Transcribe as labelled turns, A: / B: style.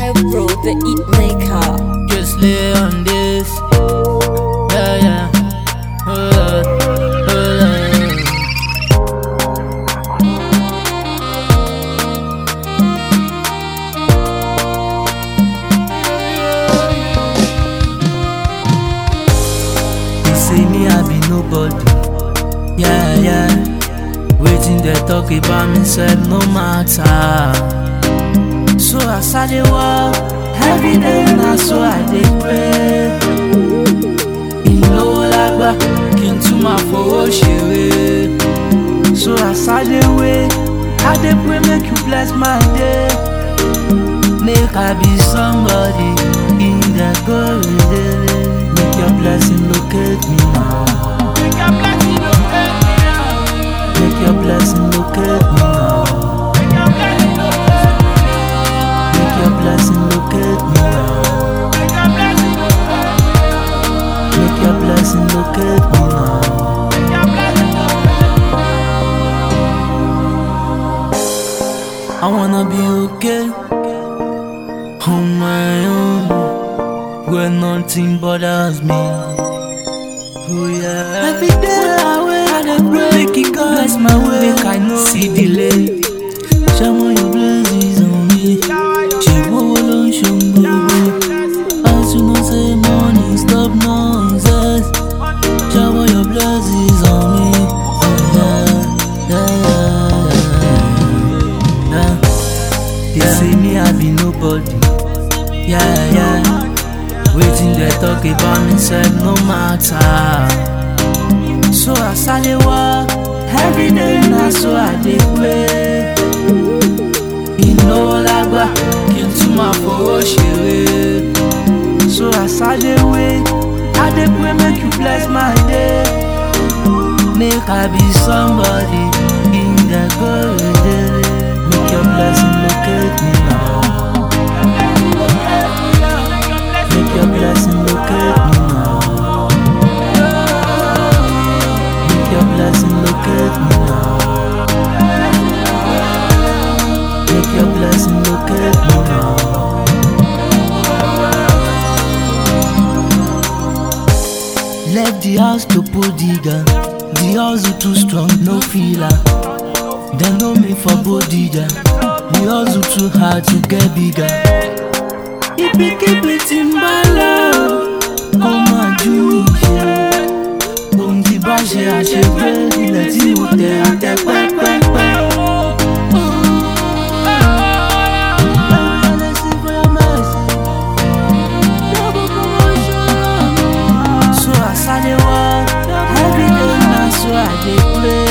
A: Pyro, the heat maker.
B: Just lay on this. Yeah, yeah. Hold on, hold on. They say me I be nobody. Yeah, yeah. Waiting they talk about me said no matter. So as I dey walk every day, na so I dey pray. Ìlówó lágbà kí n tún máa fowó ṣeré. So as I dey wait, I dey pray make you bless my day. Make I be somebody in the golden. Make your blessing locate me now. Make your blessing locate me now. Make your blessing locate me now. Make your blessing locate me now. Make your blessing locate me now. I wanna be okay on my own, where nothing bothers me. Oh yeah. Every day I wait, I dey pray, make it bless my way. Make I know see delay. Shower your blessings on me. As you know, say morning, stop nonsense. Shower your blessings on me. They say me I be nobody. Yeah, yeah. Waiting they talk about me said no matter. So as I dey walk every day, na so I dey pray. Ìlówó lágbà kí n tún máa fowó ṣeré. So as I dey wait, I dey pray make you bless my day. Make I be somebody in the golden. Make your blessing locate me now. Make your blessing locate me now. Make your blessing locate me now. Make your blessing locate me now. Left the house to Bodega. The hustle too strong, no feeler. They know me for Bodega. The hustle too hard to get bigger. If you keep it in my love, oh my Julie. Ohun tí bá ṣe àṣepé, ilẹ̀ tí mo tẹ̀ àtẹ pẹ́pẹ́pẹ́. So as I dey walk every day, na so I dey pray.